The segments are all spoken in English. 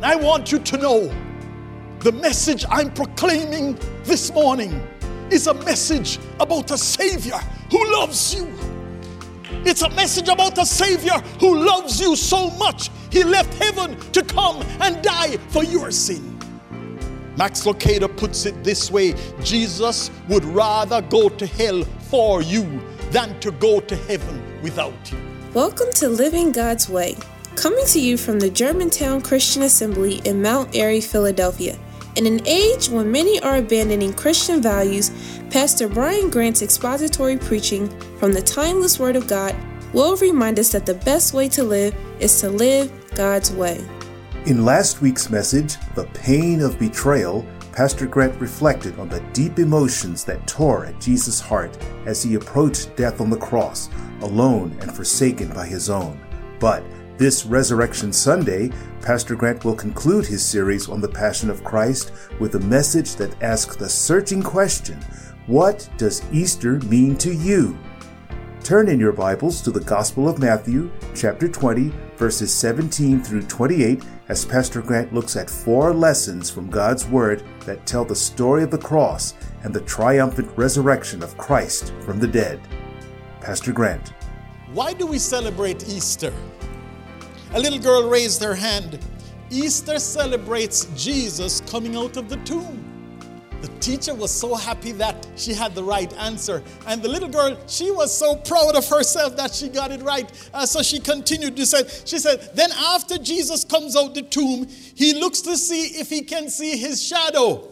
I want you to know the message I'm proclaiming this morning is a message about a Savior who loves you. It's a message about a Savior who loves you so much, He left heaven to come and die for your sin. Max Lucado puts it this way: Jesus would rather go to hell for you than to go to heaven without you. Welcome to Living God's Way, coming to you from the Germantown Christian Assembly in Mount Airy, Philadelphia. In an age when many are abandoning Christian values, Pastor Brian Grant's expository preaching from the timeless Word of God will remind us that the best way to live is to live God's way. In last week's message, The Pain of Betrayal, Pastor Grant reflected on the deep emotions that tore at Jesus' heart as he approached death on the cross, alone and forsaken by his own. But this Resurrection Sunday, Pastor Grant will conclude his series on the Passion of Christ with a message that asks the searching question, what does Easter mean to you? Turn in your Bibles to the Gospel of Matthew, chapter 20, verses 17 through 28, as Pastor Grant looks at 4 lessons from God's Word that tell the story of the cross and the triumphant resurrection of Christ from the dead. Pastor Grant. Why do we celebrate Easter? A little girl raised her hand. Easter celebrates Jesus coming out of the tomb. The teacher was so happy that she had the right answer. And the little girl, she was so proud of herself that she got it right. So she continued to say, she said, then after Jesus comes out the tomb, he looks to see if he can see his shadow.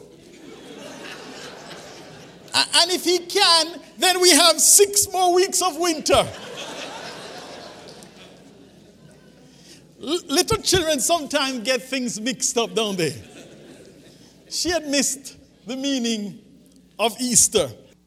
And if he can, then we have 6 more weeks of winter. Little children sometimes get things mixed up, don't they? She had missed the meaning of Easter.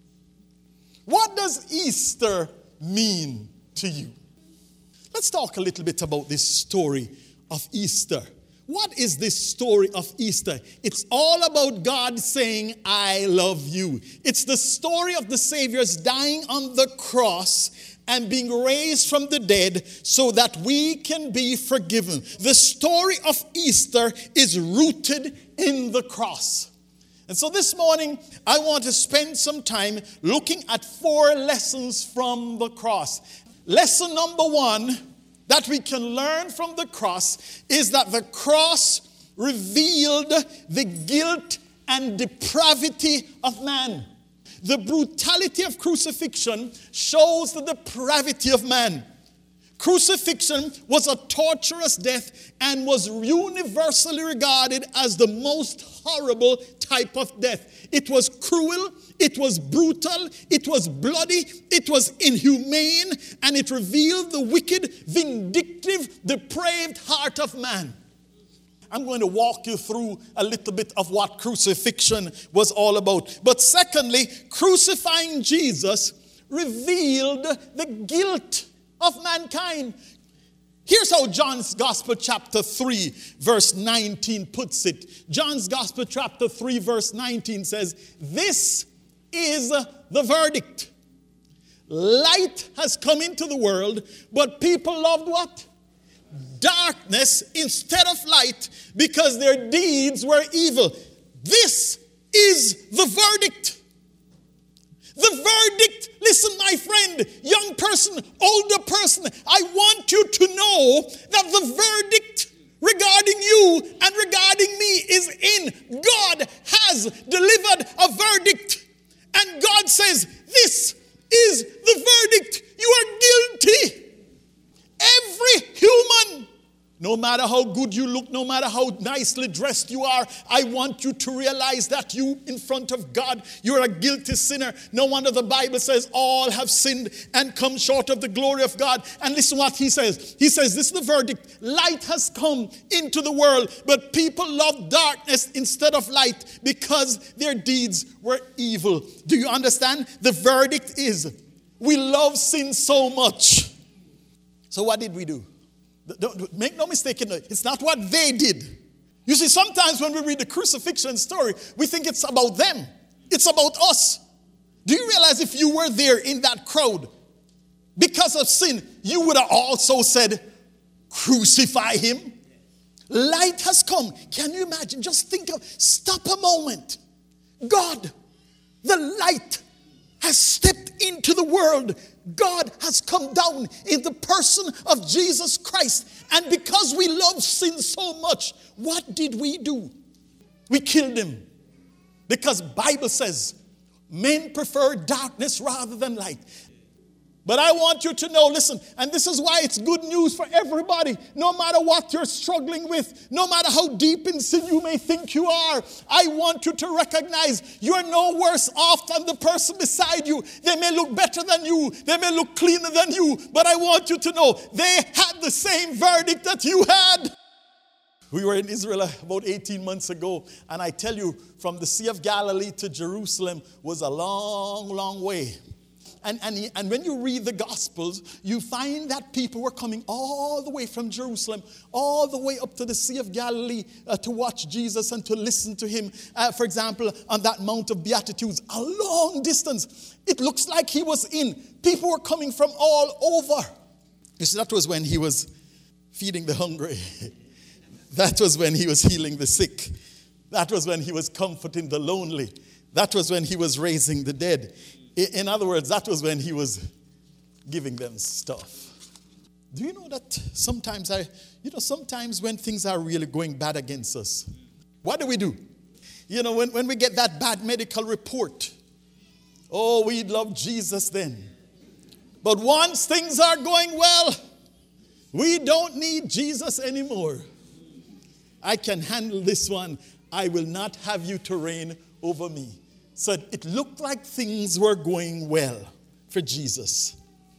What does Easter mean to you? Let's talk a little bit about this story of Easter. What is this story of Easter? It's all about God saying, I love you. It's the story of the Savior's dying on the cross and being raised from the dead so that we can be forgiven. The story of Easter is rooted in the cross. And so this morning, I want to spend some time looking at 4 lessons from the cross. Lesson number 1 that we can learn from the cross is that the cross revealed the guilt and depravity of man. The brutality of crucifixion shows the depravity of man. Crucifixion was a torturous death and was universally regarded as the most horrible type of death. It was cruel, it was brutal, it was bloody, it was inhumane, and it revealed the wicked, vindictive, depraved heart of man. I'm going to walk you through a little bit of what crucifixion was all about. But secondly, crucifying Jesus revealed the guilt of mankind. Here's how John's Gospel chapter 3 verse 19 puts it. John's Gospel chapter 3 verse 19 says, this is the verdict. Light has come into the world, but people loved what? Darkness instead of light because their deeds were evil. This is the verdict. The verdict, listen my friend, young person, older person, I want you to know that the verdict regarding you and regarding me is in. God has delivered a verdict. And God says, this is the verdict. You are guilty. Every human, no matter how good you look, no matter how nicely dressed you are, I want you to realize that you, in front of God, you're a guilty sinner. No wonder the Bible says all have sinned and come short of the glory of God. And listen what he says. He says, this is the verdict. Light has come into the world, but people love darkness instead of light because their deeds were evil. Do you understand? The verdict is, we love sin so much. So what did we do? Don't make no mistake in it. It's not what they did. You see, sometimes when we read the crucifixion story, we think it's about them. It's about us. Do you realize if you were there in that crowd, because of sin, you would have also said, crucify him? Light has come. Can you imagine? Just stop a moment. God, the light, has stepped into the world. God has come down in the person of Jesus Christ. And because we love sin so much, what did we do? We killed him. Because Bible says, men prefer darkness rather than light. But I want you to know, listen, and this is why it's good news for everybody. No matter what you're struggling with, no matter how deep in sin you may think you are, I want you to recognize you're no worse off than the person beside you. They may look better than you. They may look cleaner than you. But I want you to know they had the same verdict that you had. We were in Israel about 18 months ago, and I tell you, from the Sea of Galilee to Jerusalem was a long, long way. And when you read the Gospels, you find that people were coming all the way from Jerusalem, all the way up to the Sea of Galilee to watch Jesus and to listen to him. For example, on that Mount of Beatitudes, a long distance. It looks like he was in. People were coming from all over. You see, that was when he was feeding the hungry. That was when he was healing the sick. That was when he was comforting the lonely. That was when he was raising the dead. In other words, that was when he was giving them stuff. Do you know that sometimes when things are really going bad against us, what do? You know, when we get that bad medical report, oh, we love Jesus then. But once things are going well, we don't need Jesus anymore. I can handle this one. I will not have you to reign over me. So it looked like things were going well for Jesus.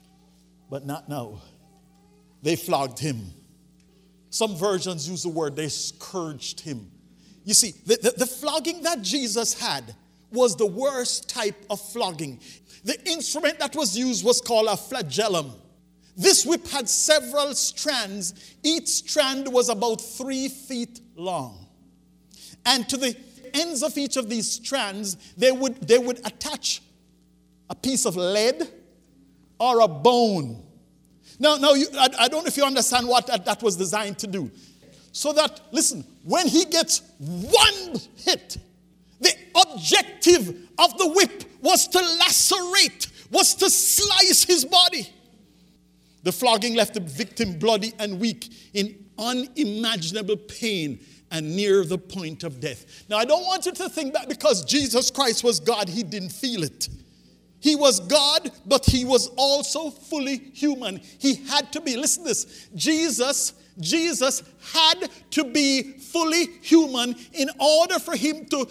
But not now. They flogged him. Some versions use the word they scourged him. You see, the flogging that Jesus had was the worst type of flogging. The instrument that was used was called a flagellum. This whip had several strands. Each strand was about 3 feet long. And to the ends of each of these strands, they would attach a piece of lead or a bone. Now, I don't know if you understand what that was designed to do. So that, listen, when he gets one hit, the objective of the whip was to lacerate, was to slice his body. The flogging left the victim bloody and weak in unimaginable pain and near the point of death. Now, I don't want you to think that because Jesus Christ was God, he didn't feel it. He was God, but he was also fully human. He had to be. Listen to this. Jesus had to be fully human in order for him to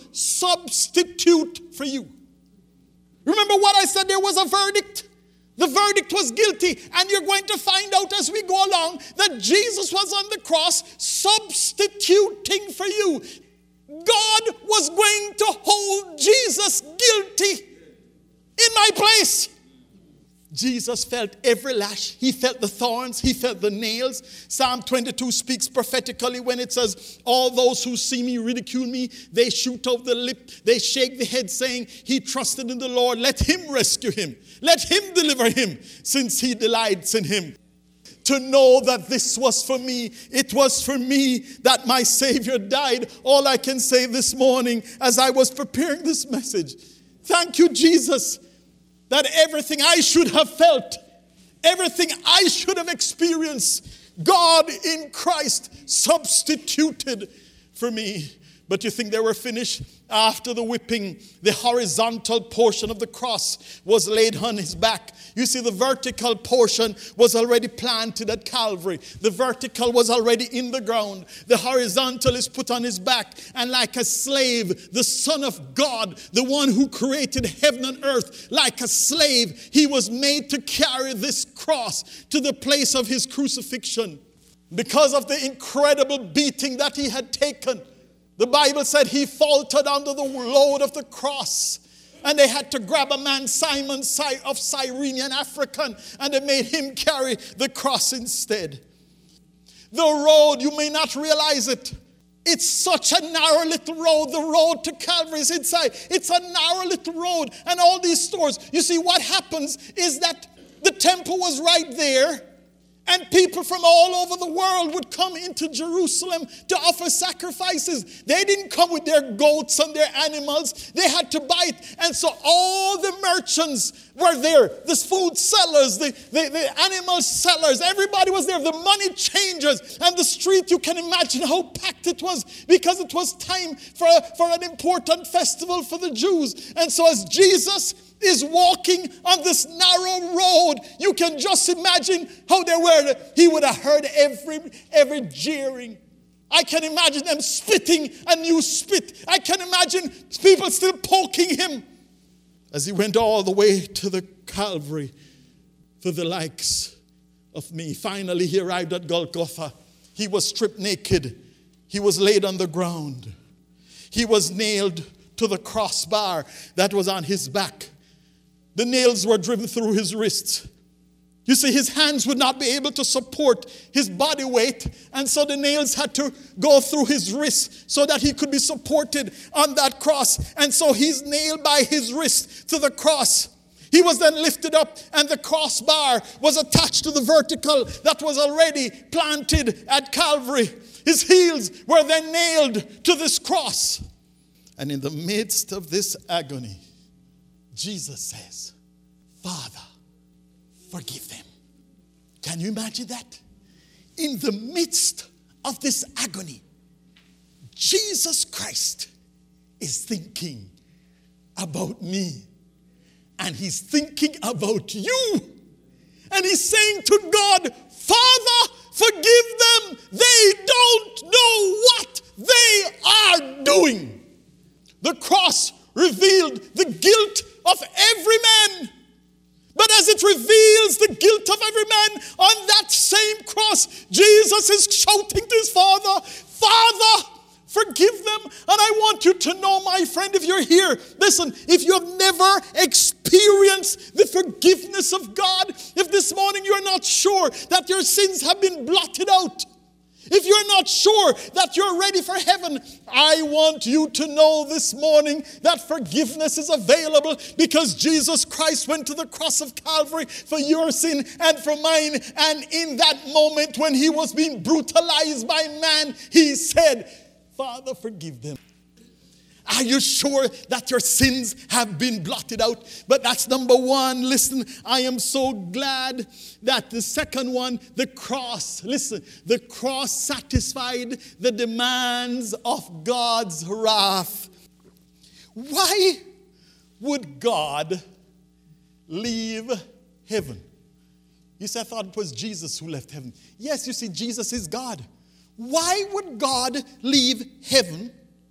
substitute for you. Remember what I said? There was a verdict. The verdict was guilty, and you're going to find out as we go along that Jesus was on the cross substituting for you. God was going to hold Jesus guilty in my place. Jesus felt every lash. He felt the thorns. He felt the nails. Psalm 22 speaks prophetically when it says, all those who see me ridicule me. They shoot out the lip. They shake the head saying, he trusted in the Lord. Let him rescue him. Let him deliver him since he delights in him. To know that this was for me. It was for me that my Savior died. All I can say this morning as I was preparing this message. Thank you, Jesus. That everything I should have felt, everything I should have experienced, God in Christ substituted for me. But you think they were finished? After the whipping, the horizontal portion of the cross was laid on his back. You see, the vertical portion was already planted at Calvary. The vertical was already in the ground. The horizontal is put on his back. And like a slave, the Son of God, the one who created heaven and earth, like a slave, he was made to carry this cross to the place of his crucifixion. Because of the incredible beating that he had taken, the Bible said he faltered under the load of the cross. And they had to grab a man, Simon of Cyrene, an African, and they made him carry the cross instead. The road, you may not realize it. It's such a narrow little road. The road to Calvary is inside. It's a narrow little road. And all these stores. You see, what happens is that the temple was right there. And people from all over the world would come into Jerusalem to offer sacrifices. They didn't come with their goats and their animals. They had to buy it. And so all the merchants were there. The food sellers, the animal sellers, everybody was there. The money changers. And the street, you can imagine how packed it was, because it was time for an important festival for the Jews. And so as Jesus is walking on this narrow road, you can just imagine how they were. He would have heard every jeering. I can imagine them spitting a new spit. I can imagine people still poking him as he went all the way to the Calvary for the likes of me. Finally, he arrived at Golgotha. He was stripped naked. He was laid on the ground. He was nailed to the crossbar that was on his back. The nails were driven through his wrists. You see, his hands would not be able to support his body weight, and so the nails had to go through his wrists so that he could be supported on that cross. And so he's nailed by his wrist to the cross. He was then lifted up, and the crossbar was attached to the vertical that was already planted at Calvary. His heels were then nailed to this cross. And in the midst of this agony, Jesus says, Father, forgive them. Can you imagine that? In the midst of this agony, Jesus Christ is thinking about me. And he's thinking about you. And he's saying to God, Father, forgive them. They don't know what they are doing. The cross revealed the guilt of every man. But as it reveals the guilt of every man, on that same cross, Jesus is shouting to his Father, Father, forgive them. And I want you to know, my friend, if you're here, listen, if you have never experienced the forgiveness of God, if this morning you're not sure that your sins have been blotted out, if you're not sure that you're ready for heaven, I want you to know this morning that forgiveness is available, because Jesus Christ went to the cross of Calvary for your sin and for mine. And in that moment when he was being brutalized by man, he said, Father, forgive them. Are you sure that your sins have been blotted out? But that's number one. Listen, I am so glad that the second one, the cross, listen, the cross satisfied the demands of God's wrath. Why would God leave heaven? You say, I thought it was Jesus who left heaven. Yes, you see, Jesus is God. Why would God leave heaven,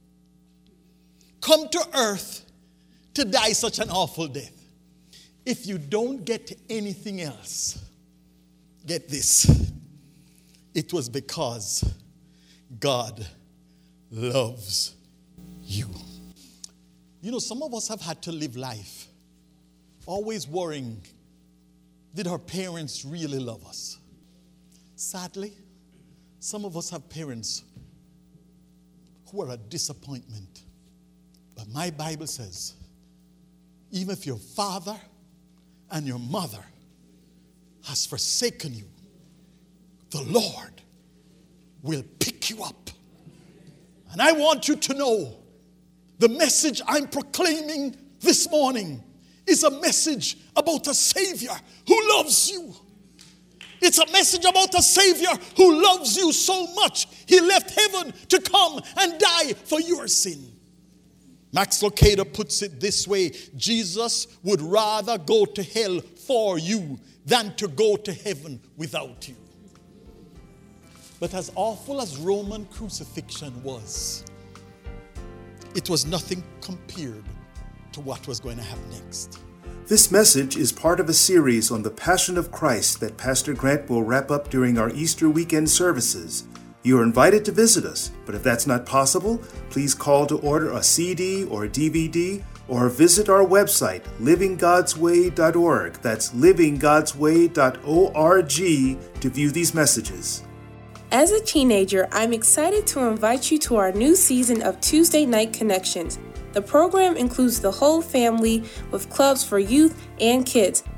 come to earth to die such an awful death? If you don't get anything else, get this. It was because God loves you. You know, some of us have had to live life always worrying, did our parents really love us? Sadly, some of us have parents who are a disappointment. But my Bible says, even if your father and your mother has forsaken you, the Lord will pick you up. And I want you to know, the message I'm proclaiming this morning is a message about a Savior who loves you. It's a message about a Savior who loves you so much, he left heaven to come and die for your sin. Max Lucado puts it this way: Jesus would rather go to hell for you than to go to heaven without you. But as awful as Roman crucifixion was, it was nothing compared to what was going to happen next. This message is part of a series on the Passion of Christ that Pastor Grant will wrap up during our Easter weekend services. You are invited to visit us, but if that's not possible, please call to order a CD or a DVD, or visit our website, livinggodsway.org. That's livinggodsway.org to view these messages. As a teenager, I'm excited to invite you to our new season of Tuesday Night Connections. The program includes the whole family with clubs for youth and kids.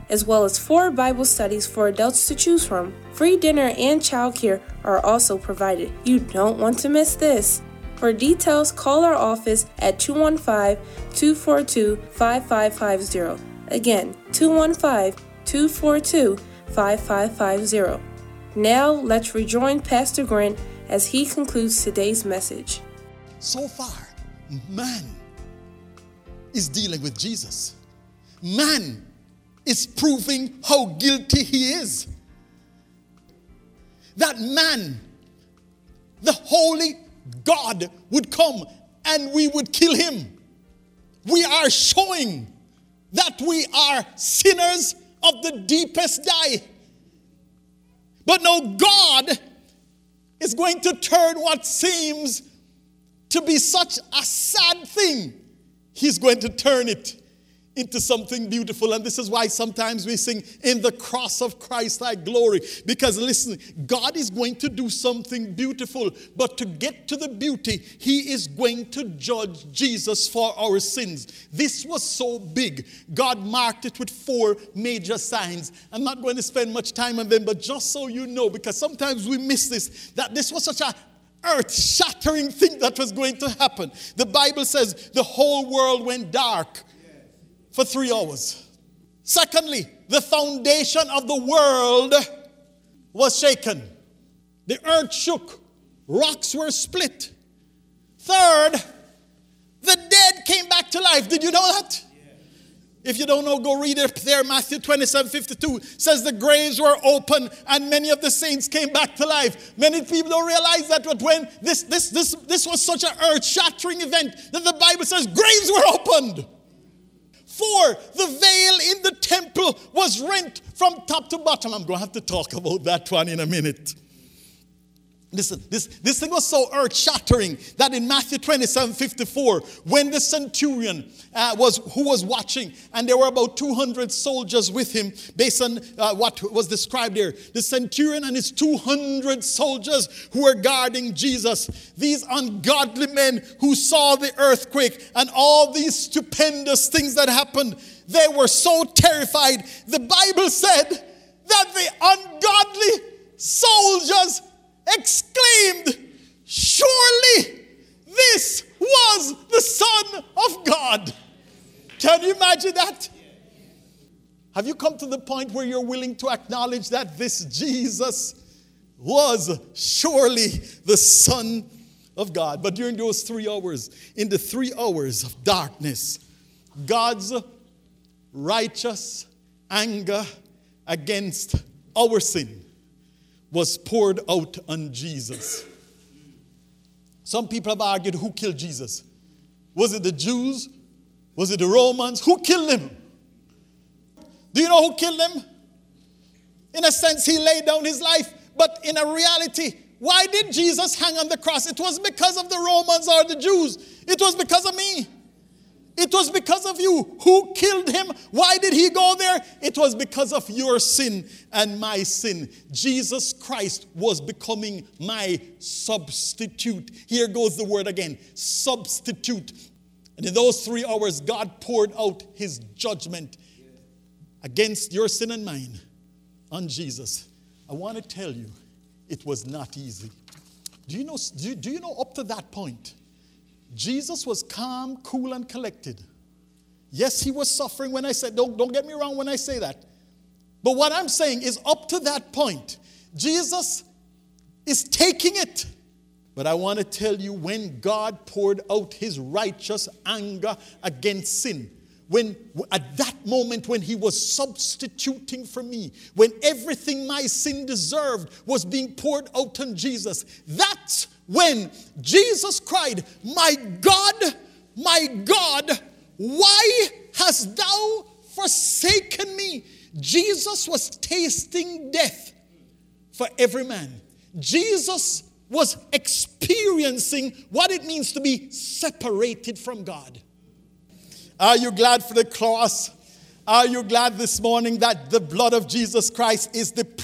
as well as 4 Bible studies for adults to choose from. Free dinner and childcare are also provided. You don't want to miss this. For details, call our office at 215-242-5550. Again, 215-242-5550. Now, let's rejoin Pastor Grant as he concludes today's message. So far, man is dealing with Jesus. Man is proving how guilty he is. That man, the holy God, would come and we would kill him. We are showing that we are sinners of the deepest dye. But now God is going to turn what seems to be such a sad thing. He's going to turn it into something beautiful. And this is why sometimes we sing, "In the cross of Christ I glory." Because listen, God is going to do something beautiful. But to get to the beauty, he is going to judge Jesus for our sins. This was so big. God marked it with 4 major signs. I'm not going to spend much time on them, but just so you know, because sometimes we miss this, that this was such a earth-shattering thing that was going to happen. The Bible says the whole world went dark for 3 hours. Secondly, the foundation of the world was shaken. The earth shook. Rocks were split. Third, the dead came back to life. Did you know that? If you don't know, go read it there. Matthew 27:52 says the graves were open and many of the saints came back to life. Many people don't realize that, but when this was such an earth-shattering event that the Bible says graves were opened. 4, the veil in the temple was rent from top to bottom. I'm going to have to talk about that one in a minute. Listen, this thing was so earth-shattering that in Matthew 27:54, when the centurion who was watching, and there were about 200 soldiers with him, based on what was described here, the centurion and his 200 soldiers who were guarding Jesus, these ungodly men who saw the earthquake and all these stupendous things that happened, they were so terrified. The Bible said that the ungodly soldiers exclaimed, "Surely this was the Son of God." Can you imagine that? Have you come to the point where you're willing to acknowledge that this Jesus was surely the Son of God? But during those 3 hours, in the 3 hours of darkness, God's righteous anger against our sin was poured out on Jesus. Some people have argued, who killed Jesus? Was it the Jews? Was it the Romans? Who killed him? Do you know who killed him? In a sense, he laid down his life. But in a reality, why did Jesus hang on the cross? It was because of the Romans or the Jews. It was because of me. It was because of you. Who killed him? Why did he go there? It was because of your sin and my sin. Jesus Christ was becoming my substitute. Here goes the word again, substitute. And in those 3 hours, God poured out his judgment against your sin and mine on Jesus. I want to tell you, it was not easy. Do you know up to that point, Jesus was calm, cool, and collected. Yes, he was suffering when I said, don't get me wrong when I say that. But what I'm saying is up to that point, Jesus is taking it. But I want to tell you, when God poured out his righteous anger against sin, when at that moment when he was substituting for me, when everything my sin deserved was being poured out on Jesus, that's when Jesus cried, my God, why hast thou forsaken me?" Jesus was tasting death for every man. Jesus was experiencing what it means to be separated from God. Are you glad for the cross? Are you glad this morning that the blood of Jesus Christ is the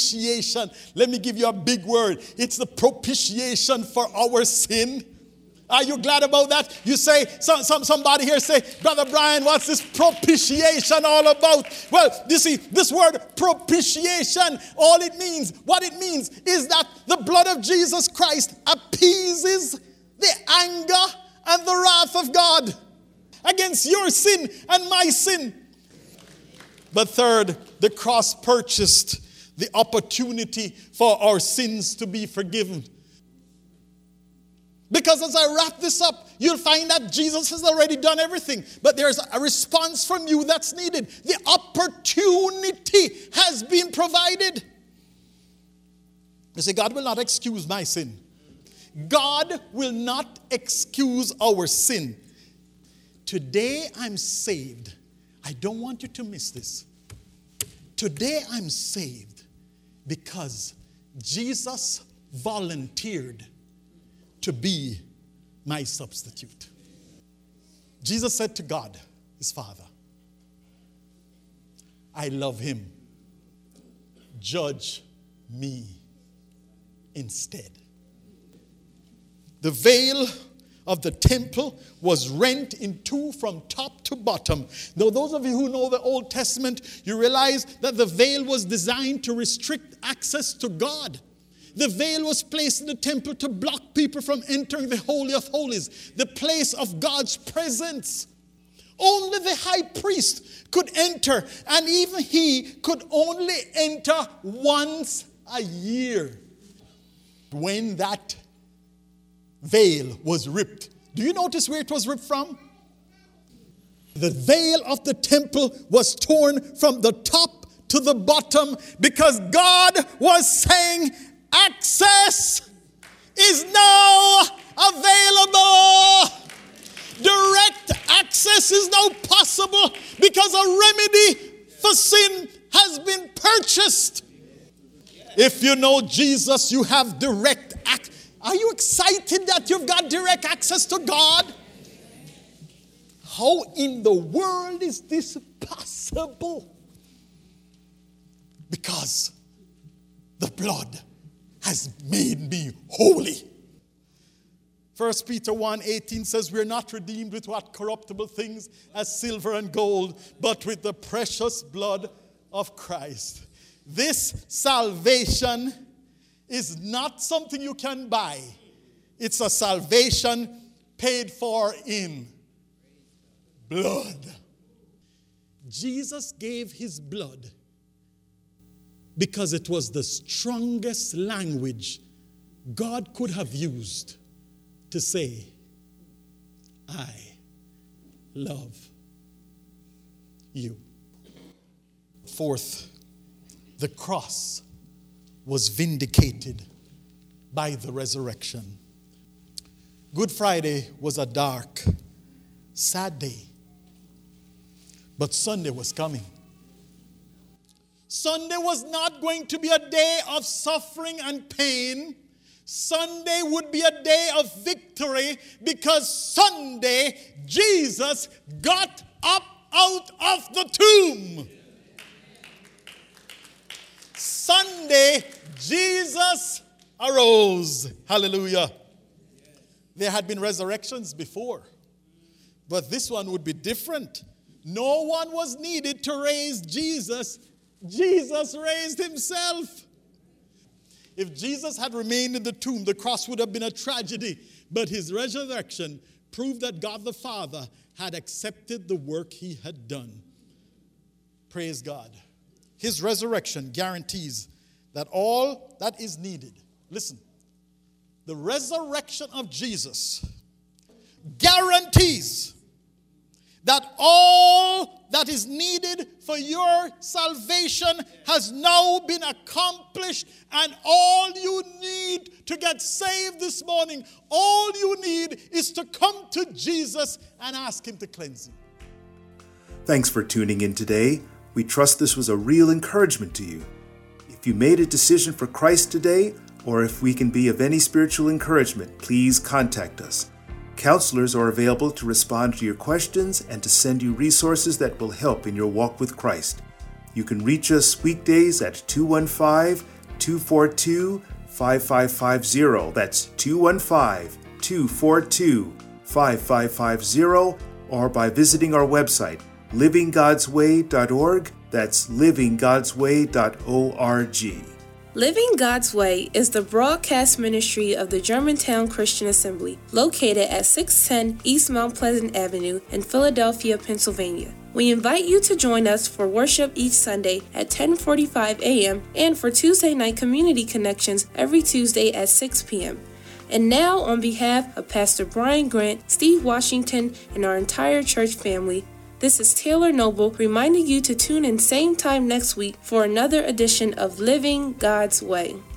propitiation? Let me give you a big word. It's the propitiation for our sin. Are you glad about that? You say, somebody here say, Brother Brian, what's this propitiation all about? Well, you see, this word propitiation, what it means is that the blood of Jesus Christ appeases the anger and the wrath of God against your sin and my sin. But third, the cross purchased the opportunity for our sins to be forgiven. Because as I wrap this up, you'll find that Jesus has already done everything. But there's a response from you that's needed. The opportunity has been provided. You say, God will not excuse my sin. God will not excuse our sin. Today I'm saved. I don't want you to miss this. Today I'm saved because Jesus volunteered to be my substitute. Jesus said to God, his Father, I love him. Judge me instead. The veil of the temple was rent in two from top to bottom. Now, those of you who know the Old Testament, you realize that the veil was designed to restrict access to God. The veil was placed in the temple to block people from entering the Holy of Holies, the place of God's presence. Only the high priest could enter, and even he could only enter once a year. When that veil was ripped, do you notice where it was ripped from? The veil of the temple was torn from the top to the bottom because God was saying, access is now available. Direct access is now possible because a remedy for sin has been purchased. If you know Jesus, you have direct access. Are you excited that you've got direct access to God? How in the world is this possible? Because the blood has made me holy. 1 Peter 1:18 says, we're not redeemed with what corruptible things as silver and gold, but with the precious blood of Christ. This salvation is not something you can buy. It's a salvation paid for in blood. Jesus gave his blood because it was the strongest language God could have used to say, I love you. Fourth, the cross was vindicated by the resurrection. Good Friday was a dark, sad day, but Sunday was coming. Sunday was not going to be a day of suffering and pain. Sunday would be a day of victory because Sunday, Jesus got up out of the tomb. Sunday, Jesus arose. Hallelujah. There had been resurrections before, but this one would be different. No one was needed to raise Jesus. Jesus raised himself. If Jesus had remained in the tomb, the cross would have been a tragedy. But his resurrection proved that God the Father had accepted the work he had done. Praise God. His resurrection guarantees that all that is needed. Listen, the resurrection of Jesus guarantees that all that is needed for your salvation has now been accomplished, and all you need to get saved this morning, all you need is to come to Jesus and ask him to cleanse you. Thanks for tuning in today. We trust this was a real encouragement to you. If you made a decision for Christ today, or if we can be of any spiritual encouragement, please contact us. Counselors are available to respond to your questions and to send you resources that will help in your walk with Christ. You can reach us weekdays at 215-242-5550. That's 888-242-5550 or by visiting our website, livinggodsway.org. That's livinggodsway.org. Living God's Way is the broadcast ministry of the Germantown Christian Assembly, located at 610 East Mount Pleasant Avenue in Philadelphia, Pennsylvania. We invite you to join us for worship each Sunday at 10:45 a.m. and for Tuesday night community connections every Tuesday at 6 p.m. And now, on behalf of Pastor Brian Grant, Steve Washington, and our entire church family, this is Taylor Noble reminding you to tune in same time next week for another edition of Living God's Way.